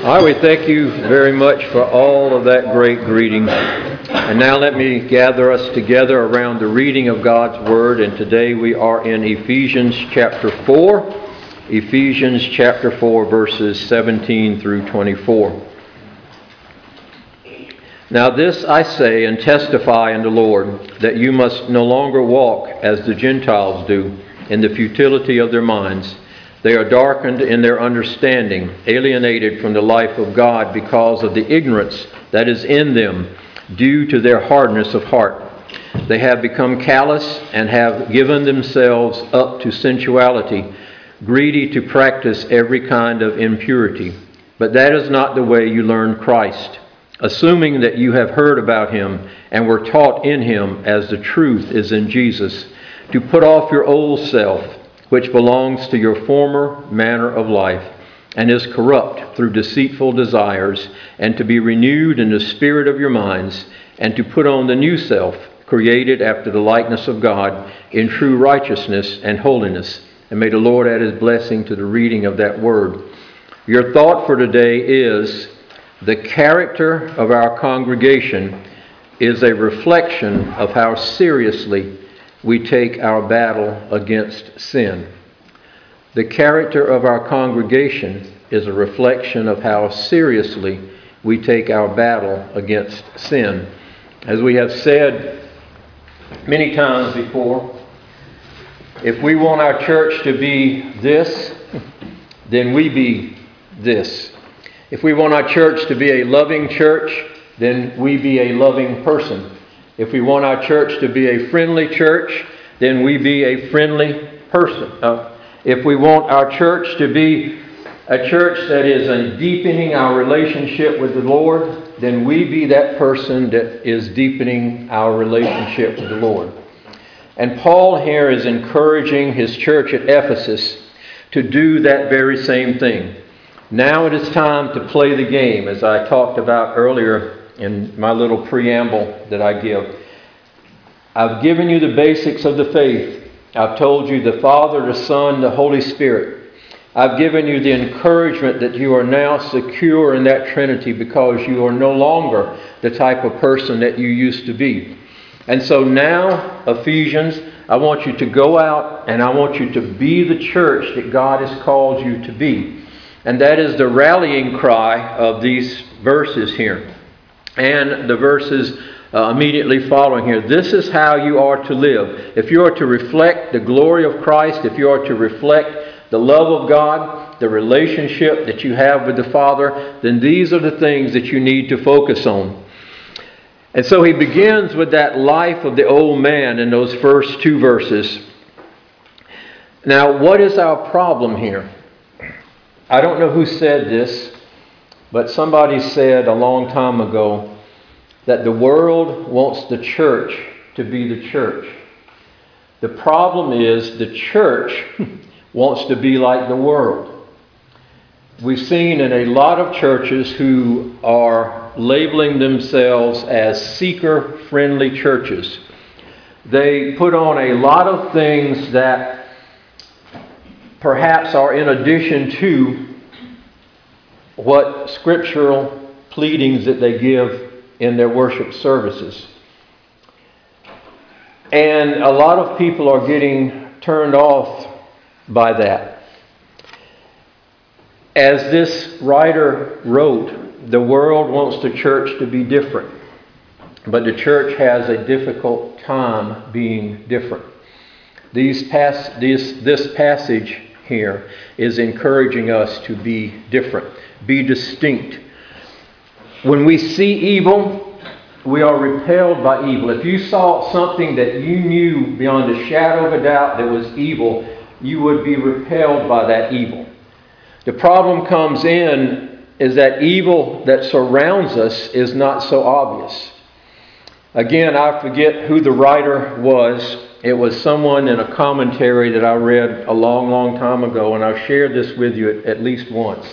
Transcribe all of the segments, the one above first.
All right, we thank you very much for all of that great greeting. And now let me gather us together around the reading of God's Word. And today we are in Ephesians chapter 4. Ephesians chapter 4, verses 17 through 24. Now this I say and testify in the Lord, that you must no longer walk as the Gentiles do, in the futility of their minds. They are darkened in their understanding, alienated from the life of God because of the ignorance that is in them, due to their hardness of heart. They have become callous and have given themselves up to sensuality, greedy to practice every kind of impurity. But that is not the way you learned Christ, assuming that you have heard about him and were taught in him as the truth is in Jesus, to put off your old self, which belongs to your former manner of life, and is corrupt through deceitful desires, and to be renewed in the spirit of your minds, and to put on the new self, created after the likeness of God, in true righteousness and holiness. And may the Lord add his blessing to the reading of that word. Your thought for today is, the character of our congregation is a reflection of how seriously we take our battle against sin. The character of our congregation is a reflection of how seriously we take our battle against sin. As we have said many times before, if we want our church to be this, then we be this. If we want our church to be a loving church, then we be a loving person. If we want our church to be a friendly church, then we be a friendly person. If we want our church to be a church that is deepening our relationship with the Lord, then we be that person that is deepening our relationship with the Lord. And Paul here is encouraging his church at Ephesus to do that very same thing. Now it is time to play the game, as I talked about earlier in my little preamble that I give. I've given you the basics of the faith. I've told you the Father, the Son, the Holy Spirit. I've given you the encouragement that you are now secure in that Trinity because you are no longer the type of person that you used to be. And so now, Ephesians, I want you to go out and I want you to be the church that God has called you to be. And that is the rallying cry of these verses here. And the verses immediately following here. This is how you are to live. If you are to reflect the glory of Christ, if you are to reflect the love of God, the relationship that you have with the Father, then these are the things that you need to focus on. And so he begins with that life of the old man in those first two verses. Now, what is our problem here? I don't know who said this, but somebody said a long time ago that the world wants the church to be the church. The problem is the church wants to be like the world. We've seen in a lot of churches who are labeling themselves as seeker-friendly churches. They put on a lot of things that perhaps are in addition to what scriptural pleadings that they give in their worship services. And a lot of people are getting turned off by that. As this writer wrote, the world wants the church to be different, but the church has a difficult time being different. This passage here is encouraging us to be different, be distinct. When we see evil, we are repelled by evil. If you saw something that you knew beyond a shadow of a doubt that was evil, you would be repelled by that evil. The problem comes in is that evil that surrounds us is not so obvious. Again, I forget who the writer was. It was someone in a commentary that I read a long, long time ago, and I've shared this with you at least once.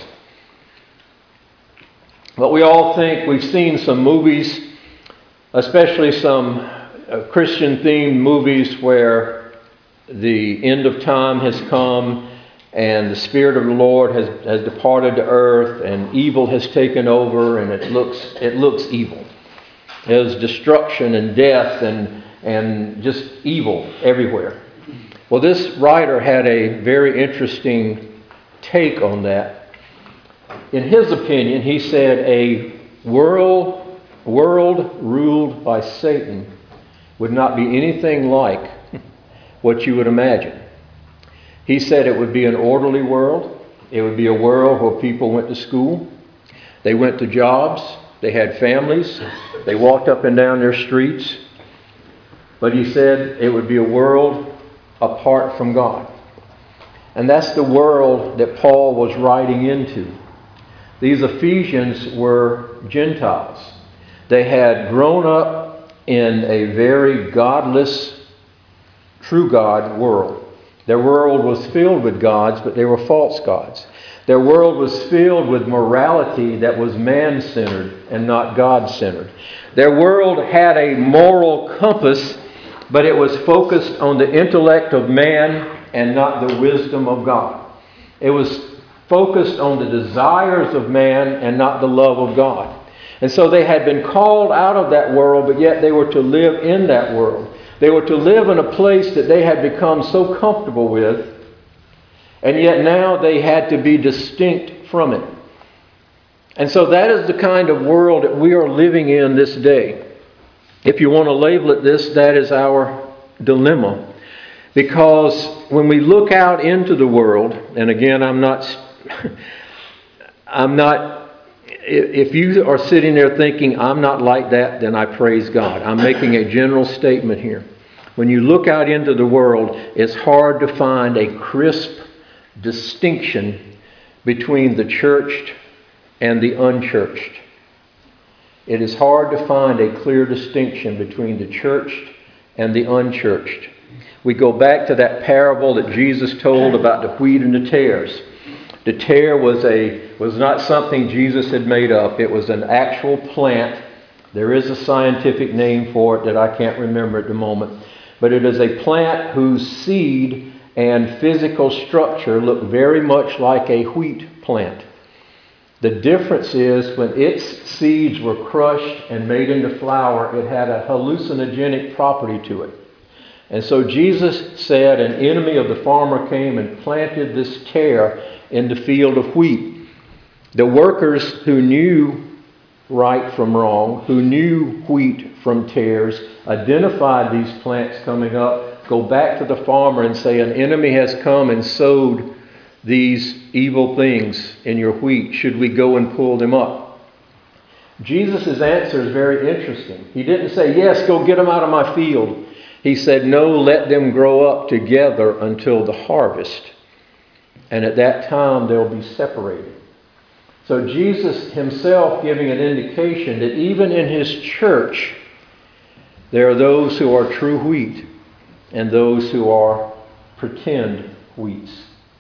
But we all think, we've seen some movies, especially some Christian-themed movies where the end of time has come and the Spirit of the Lord has departed the earth, and evil has taken over, and it looks evil. There's destruction and death and just evil everywhere. Well, this writer had a very interesting take on that. In his opinion, he said a world ruled by Satan would not be anything like what you would imagine. He said it would be an orderly world. It would be a world where people went to school. They went to jobs. They had families. They walked up and down their streets. But he said it would be a world apart from God. And that's the world that Paul was writing into. These Ephesians were Gentiles. They had grown up in a very godless, true God world. Their world was filled with gods, but they were false gods. Their world was filled with morality that was man-centered and not God-centered. Their world had a moral compass, but it was focused on the intellect of man and not the wisdom of God. It was focused on the desires of man and not the love of God. And so they had been called out of that world, but yet they were to live in that world. They were to live in a place that they had become so comfortable with, and yet now they had to be distinct from it. And so that is the kind of world that we are living in this day. If you want to label it this, that is our dilemma. Because when we look out into the world, and again, I'm not, if you are sitting there thinking, I'm not like that, then I praise God. I'm making a general statement here. When you look out into the world, it's hard to find a crisp distinction between the churched and the unchurched. It is hard to find a clear distinction between the churched and the unchurched. We go back to that parable that Jesus told about the wheat and the tares. The tare was not something Jesus had made up. It was an actual plant. There is a scientific name for it that I can't remember at the moment. But it is a plant whose seed and physical structure look very much like a wheat plant. The difference is when its seeds were crushed and made into flour, it had a hallucinogenic property to it. And so Jesus said an enemy of the farmer came and planted this tare in the field of wheat. The workers who knew right from wrong, who knew wheat from tares, identified these plants coming up, go back to the farmer and say, an enemy has come and sowed these evil things in your wheat. Should we go and pull them up? Jesus' answer is very interesting. He didn't say, yes, go get them out of my field. He said, no, let them grow up together until the harvest. And at that time, they'll be separated. So Jesus himself giving an indication that even in his church, there are those who are true wheat and those who are pretend wheats.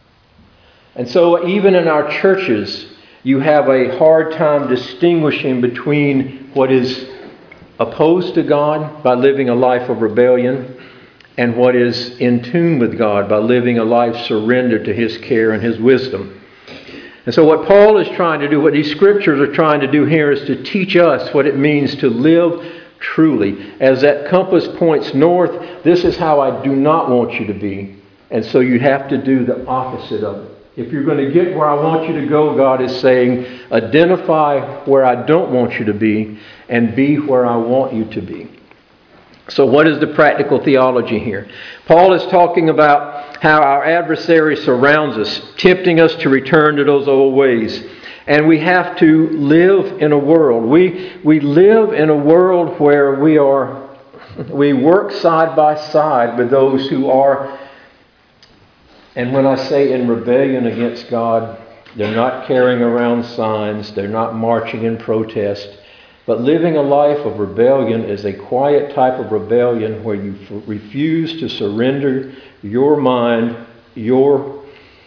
And so even in our churches, you have a hard time distinguishing between what is opposed to God by living a life of rebellion and what is in tune with God by living a life surrendered to his care and his wisdom. And so what Paul is trying to do, what these scriptures are trying to do here, is to teach us what it means to live truly. As that compass points north, this is how I do not want you to be. And so you have to do the opposite of it. If you're going to get where I want you to go, God is saying, identify where I don't want you to be and be where I want you to be. So what is the practical theology here? Paul is talking about how our adversary surrounds us, tempting us to return to those old ways. And we have to live in a world. We live in a world where we work side by side with those who are, and when I say in rebellion against God, they're not carrying around signs, they're not marching in protest. But living a life of rebellion is a quiet type of rebellion where you refuse to surrender your mind, your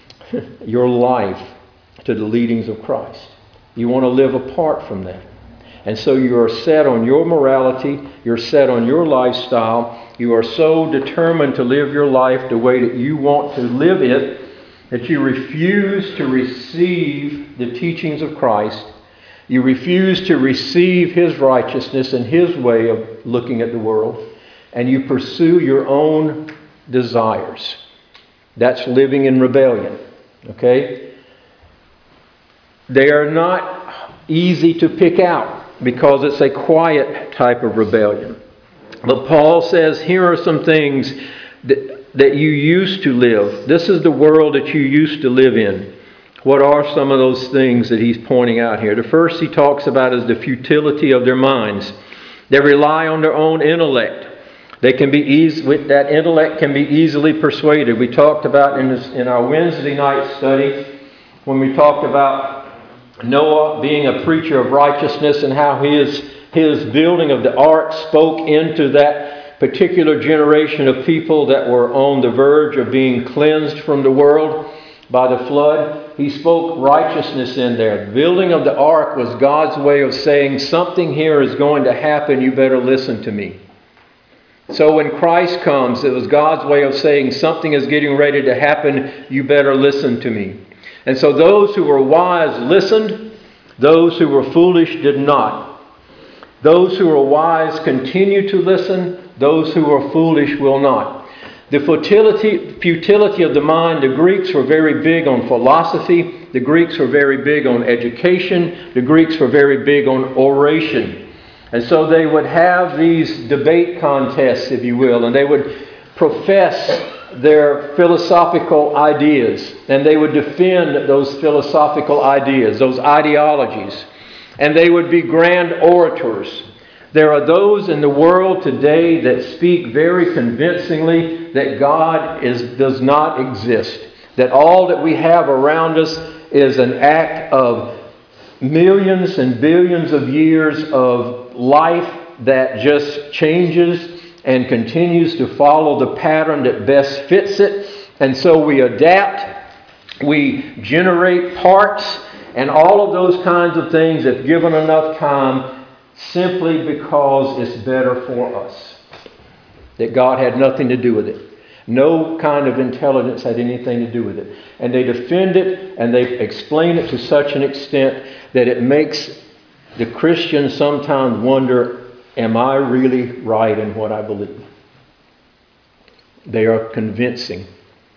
life to the leadings of Christ. You want to live apart from that. And so you are set on your morality, you're set on your lifestyle, you are so determined to live your life the way that you want to live it that you refuse to receive the teachings of Christ, you refuse to receive His righteousness and His way of looking at the world, and you pursue your own desires. That's living in rebellion. Okay? They are not easy to pick out because it's a quiet type of rebellion. But Paul says, here are some things that you used to live. This is the world that you used to live in. What are some of those things that he's pointing out here? The first he talks about is the futility of their minds. They rely on their own intellect. They can be that intellect can be easily persuaded. We talked about in our Wednesday night study, when we talked about Noah being a preacher of righteousness and how his building of the ark spoke into that particular generation of people that were on the verge of being cleansed from the world by the flood. He spoke righteousness in there. The building of the ark was God's way of saying, something here is going to happen, you better listen to me. So when Christ comes, it was God's way of saying, something is getting ready to happen, you better listen to me. And so those who were wise listened, those who were foolish did not. Those who were wise continue to listen, those who are foolish will not. The futility of the mind, the Greeks were very big on philosophy, the Greeks were very big on education, the Greeks were very big on oration. And so they would have these debate contests, if you will, and they would profess their philosophical ideas, and they would defend those philosophical ideas, those ideologies, and they would be grand orators. There are those in the world today that speak very convincingly that God does not exist, that all that we have around us is an act of millions and billions of years of life that just changes and continues to follow the pattern that best fits it. And so we adapt, we generate parts, and all of those kinds of things, if given enough time, simply because it's better for us. That God had nothing to do with it. No kind of intelligence had anything to do with it. And they defend it and they explain it to such an extent that it makes the Christian sometimes wonder, am I really right in what I believe? They are convincing.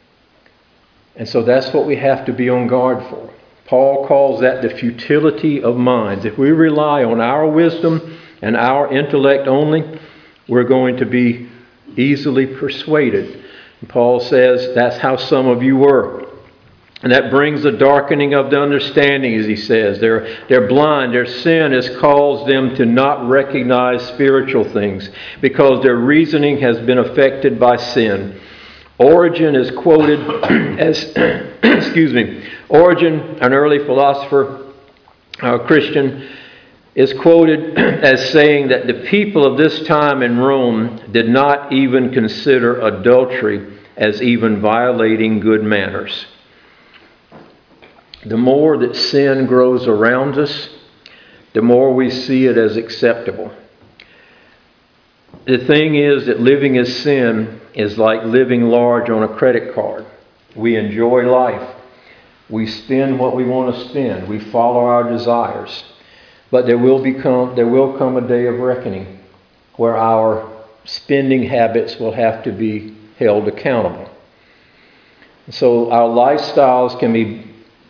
And so that's what we have to be on guard for. Paul calls that the futility of minds. If we rely on our wisdom and our intellect only, we're going to be easily persuaded. And Paul says that's how some of you were. And that brings a darkening of the understanding, as he says. They're blind. Their sin has caused them to not recognize spiritual things because their reasoning has been affected by sin. Origen is quoted as, Origen, an early philosopher, Christian, is quoted as saying that the people of this time in Rome did not even consider adultery as even violating good manners. The more that sin grows around us, the more we see it as acceptable. The thing is that living as sin is like living large on a credit card. We enjoy life. We spend what we want to spend. We follow our desires. But there will come a day of reckoning where our spending habits will have to be held accountable. So our lifestyles can be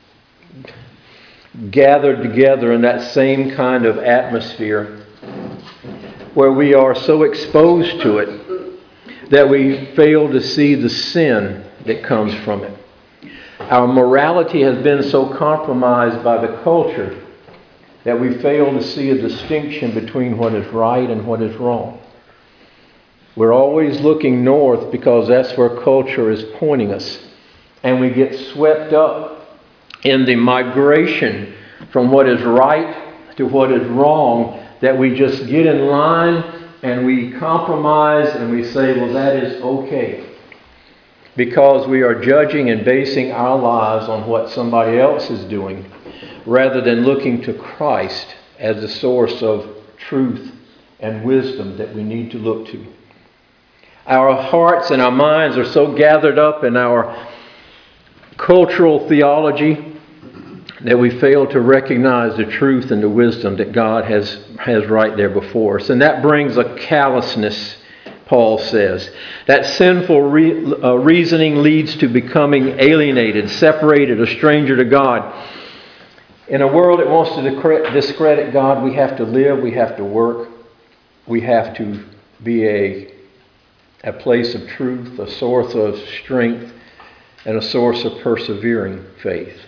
gathered together in that same kind of atmosphere where we are so exposed to it that we fail to see the sin that comes from it. Our morality has been so compromised by the culture that we fail to see a distinction between what is right and what is wrong. We're always looking north because that's where culture is pointing us. And we get swept up in the migration from what is right to what is wrong, that we just get in line and we compromise and we say, well, that is okay. Because we are judging and basing our lives on what somebody else is doing, rather than looking to Christ as the source of truth and wisdom that we need to look to. Our hearts and our minds are so gathered up in our cultural theology, that we fail to recognize the truth and the wisdom that God has right there before us. And that brings a callousness, Paul says. That sinful reasoning leads to becoming alienated, separated, a stranger to God. In a world that wants to discredit God, we have to live, we have to work, we have to be a place of truth, a source of strength, and a source of persevering faith.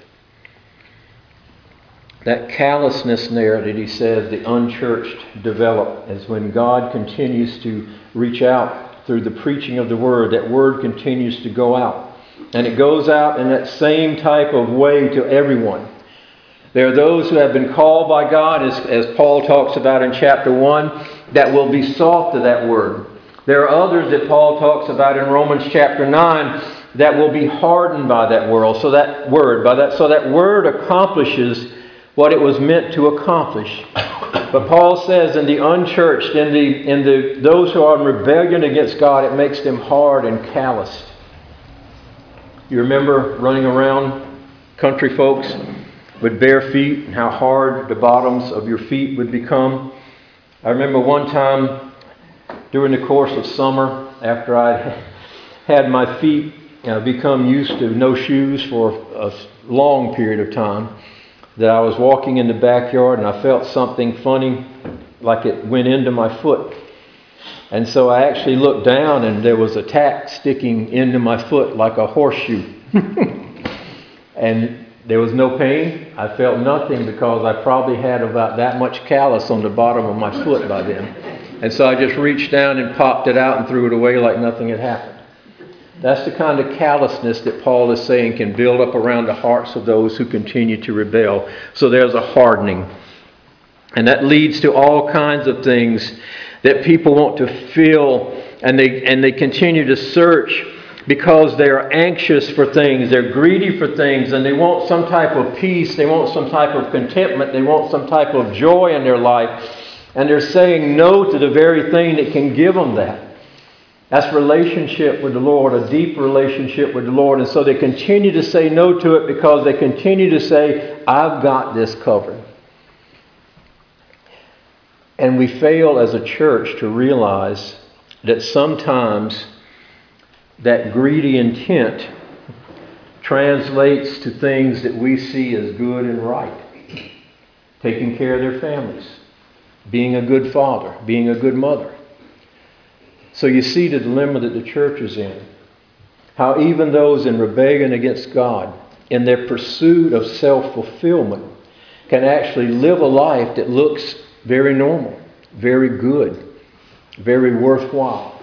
That callousness there that he says the unchurched develop is when God continues to reach out through the preaching of the Word. That Word continues to go out. And it goes out in that same type of way to everyone. There are those who have been called by God, as Paul talks about in chapter 1, that will be soft to that Word. There are others that Paul talks about in Romans chapter 9 that will be hardened by that word. So that Word accomplishes what it was meant to accomplish. But Paul says in the unchurched, in those who are in rebellion against God, it makes them hard and calloused. You remember running around, country folks with bare feet, and how hard the bottoms of your feet would become. I remember one time during the course of summer, after I had my feet become used to no shoes for a long period of time, that I was walking in the backyard and I felt something funny, like it went into my foot. And so I actually looked down and there was a tack sticking into my foot like a horseshoe. And there was no pain. I felt nothing because I probably had about that much callus on the bottom of my foot by then. And so I just reached down and popped it out and threw it away like nothing had happened. That's the kind of callousness that Paul is saying can build up around the hearts of those who continue to rebel. So there's a hardening. And that leads to all kinds of things that people want to feel, and they continue to search because they are anxious for things, they're greedy for things, and they want some type of peace, they want some type of contentment, they want some type of joy in their life, and they're saying no to the very thing that can give them that. That's relationship with the Lord, a deep relationship with the Lord. And so they continue to say no to it because they continue to say, I've got this covered. And we fail as a church to realize that sometimes that greedy intent translates to things that we see as good and right. Taking care of their families, being a good father, being a good mother. So you see the dilemma that the church is in. How even those in rebellion against God, in their pursuit of self-fulfillment, can actually live a life that looks very normal, very good, very worthwhile.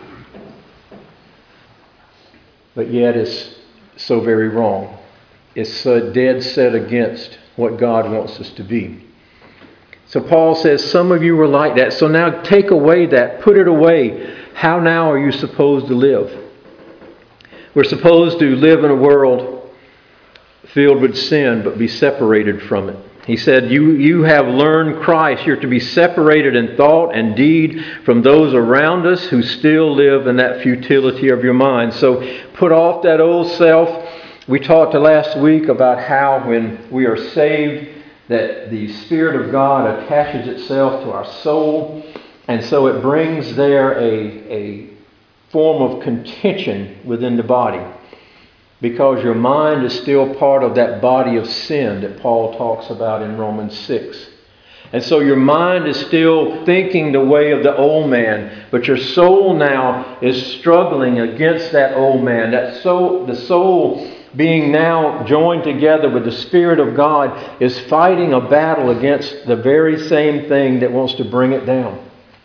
But yet it's so very wrong. It's so dead set against what God wants us to be. So Paul says, some of you were like that. So now take away that, put it away. How now are you supposed to live? We're supposed to live in a world filled with sin, but be separated from it. He said, you have learned Christ. You're to be separated in thought and deed from those around us who still live in that futility of your mind. So put off that old self. We talked last week about how when we are saved, that the Spirit of God attaches itself to our soul. And so it brings there a form of contention within the body. Because your mind is still part of that body of sin that Paul talks about in Romans 6. And so your mind is still thinking the way of the old man. But your soul now is struggling against that old man. The soul being now joined together with the Spirit of God is fighting a battle against the very same thing that wants to bring it down.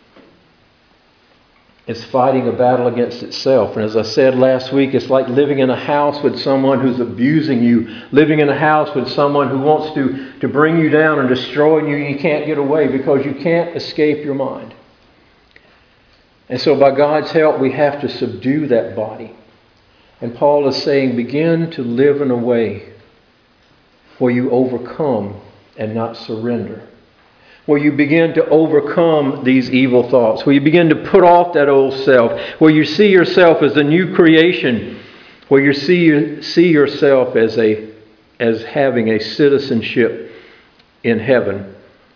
It's fighting a battle against itself. And as I said last week, it's like living in a house with someone who's abusing you. Living in a house with someone who wants to bring you down and destroy you. You can't get away because you can't escape your mind. And so by God's help, we have to subdue that body. And Paul is saying, begin to live in a way where you overcome and not surrender. Where you begin to overcome these evil thoughts. Where you begin to put off that old self. Where you see yourself as a new creation. where you see yourself as having a citizenship in heaven.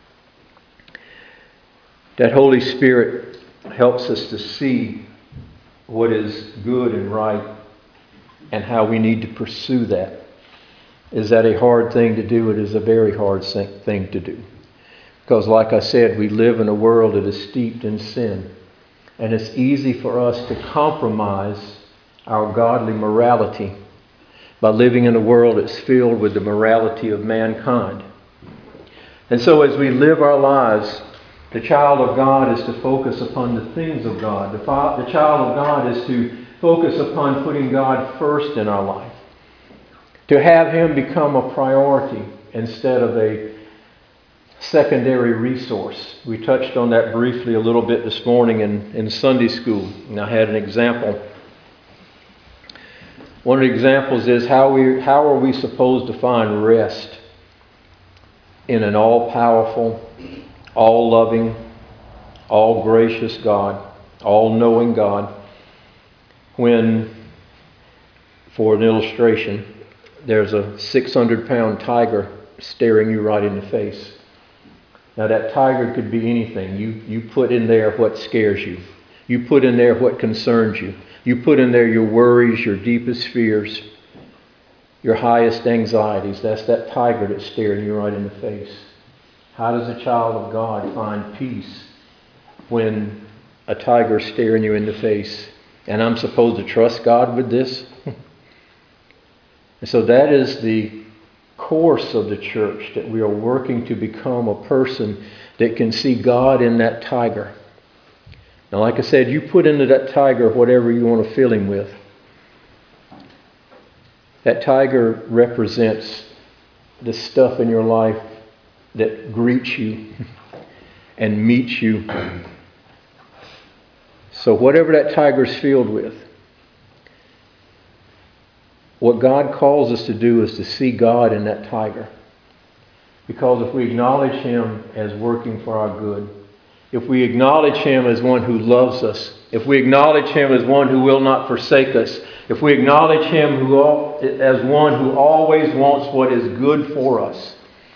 That Holy Spirit helps us to see what is good and right and how we need to pursue that. Is that a hard thing to do? It is a very hard thing to do. Because like I said, we live in a world that is steeped in sin. And it's easy for us to compromise our godly morality by living in a world that's filled with the morality of mankind. And so as we live our lives, the child of God is to focus upon the things of God. The child of God is to focus upon putting God first in our life. To have Him become a priority instead of a secondary resource. We touched on that briefly a little bit this morning in Sunday school. And I had an example. One of the examples is how are we supposed to find rest in an all-powerful, all-loving, all-gracious God, all-knowing God, when, for an illustration, there's a 600-pound tiger staring you right in the face. Now that tiger could be anything. You put in there what scares you. You put in there what concerns you. You put in there your worries, your deepest fears, your highest anxieties. That's that tiger that's staring you right in the face. How does a child of God find peace when a tiger's staring you in the face? And I'm supposed to trust God with this? And so that is the course of the church, that we are working to become a person that can see God in that tiger. Now, like I said, you put into that tiger whatever you want to fill him with. That tiger represents the stuff in your life that greets you and meets you. So whatever that tiger's filled with, what God calls us to do is to see God in that tiger. Because if we acknowledge Him as working for our good, if we acknowledge Him as one who loves us, if we acknowledge Him as one who will not forsake us, if we acknowledge Him as one who always wants what is good for us,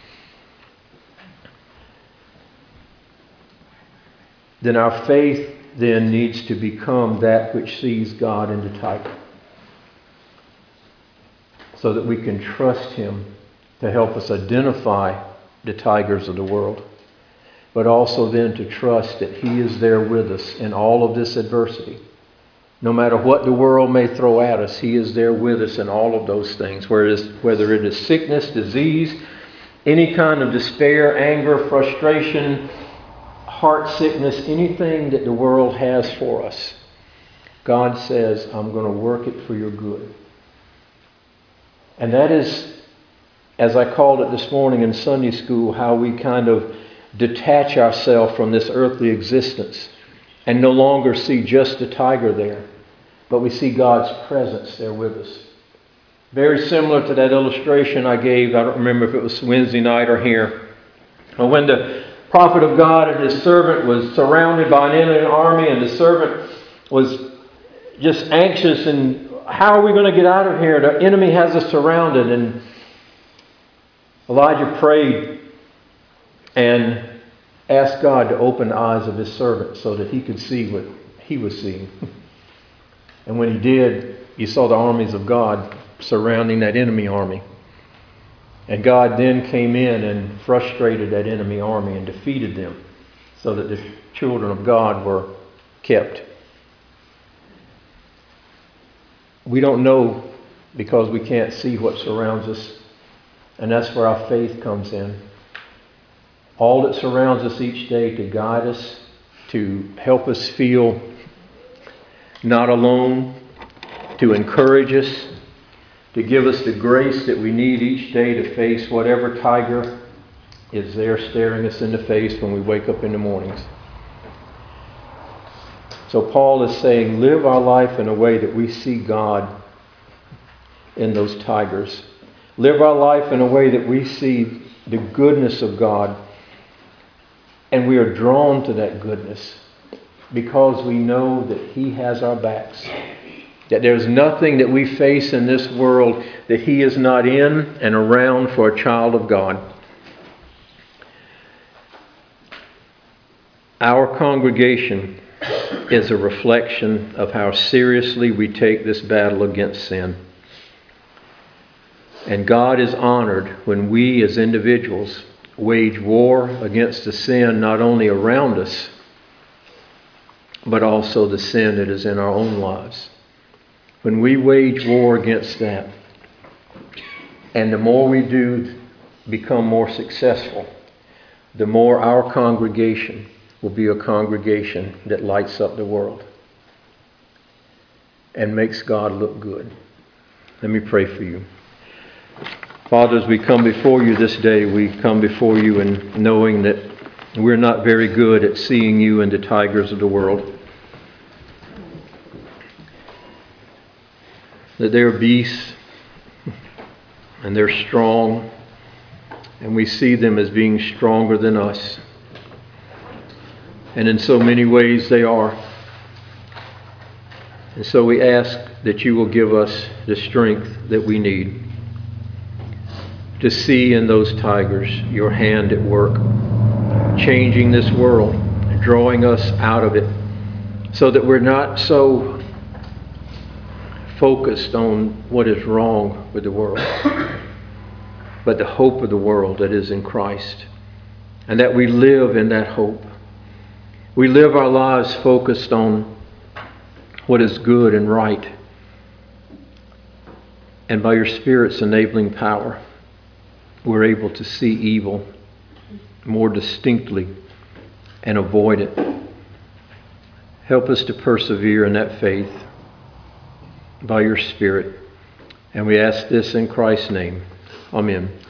then our faith then needs to become that which sees God in the tiger, so that we can trust Him to help us identify the tigers of the world, but also then to trust that He is there with us in all of this adversity. No matter what the world may throw at us, He is there with us in all of those things, whether it is sickness, disease, any kind of despair, anger, frustration, heart sickness, anything that the world has for us. God says, I'm going to work it for your good. And that is, as I called it this morning in Sunday school, how we kind of detach ourselves from this earthly existence and no longer see just a tiger there, but we see God's presence there with us. Very similar to that illustration I gave, I don't remember if it was Wednesday night or here, when the prophet of God and his servant was surrounded by an enemy army, and the servant was just anxious and how are we going to get out of here? The enemy has us surrounded. And Elijah prayed and asked God to open the eyes of his servant so that he could see what he was seeing. And when he did, he saw the armies of God surrounding that enemy army. And God then came in and frustrated that enemy army and defeated them so that the children of God were kept. We don't know because we can't see what surrounds us. And that's where our faith comes in. All that surrounds us each day to guide us, to help us feel not alone, to encourage us, to give us the grace that we need each day to face whatever tiger is there staring us in the face when we wake up in the mornings. So Paul is saying, live our life in a way that we see God in those tigers. Live our life in a way that we see the goodness of God, and we are drawn to that goodness because we know that He has our backs. That there's nothing that we face in this world that He is not in and around for a child of God. Our congregation is a reflection of how seriously we take this battle against sin. And God is honored when we as individuals wage war against the sin not only around us, but also the sin that is in our own lives. When we wage war against that, and the more we do become more successful, the more our congregation will be a congregation that lights up the world and makes God look good. Let me pray for you. Father, as we come before you this day, we come before you and knowing that we're not very good at seeing you in the tigers of the world. That they're beasts and they're strong, and we see them as being stronger than us. And in so many ways they are. And so we ask that you will give us the strength that we need to see in those tigers your hand at work, changing this world, drawing us out of it, so that we're not so focused on what is wrong with the world, but the hope of the world that is in Christ, and that we live in that hope. We live our lives focused on what is good and right, and by your Spirit's enabling power, we're able to see evil more distinctly and avoid it. Help us to persevere in that faith by your Spirit. And we ask this in Christ's name. Amen.